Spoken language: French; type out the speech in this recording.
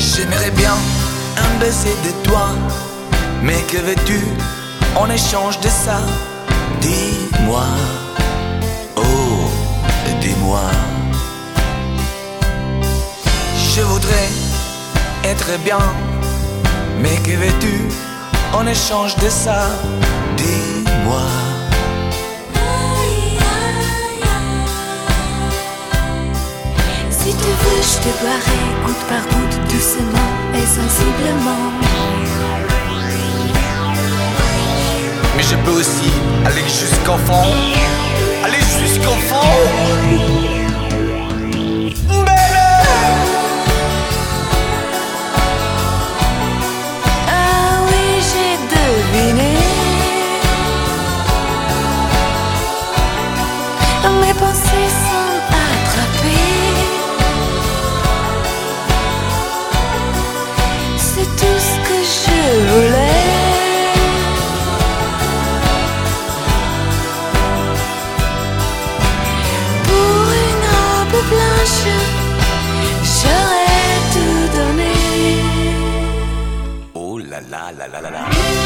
J'aimerais bien un baiser de toi, mais que veux-tu en échange de ça? Dis-moi, oh, dis-moi. Je voudrais être bien, mais que veux-tu en échange de ça? Dis-moi. Si tu veux, je te boirai goutte par goutte, doucement et sensiblement. Mais je peux aussi aller jusqu'au fond, aller jusqu'au fond. Ah oui, j'ai deviné. Mes pensées sont attrapées. C'est tout ce que je voulais. Pour une robe blanche, j'aurais tout donné. Oh là là là là là là.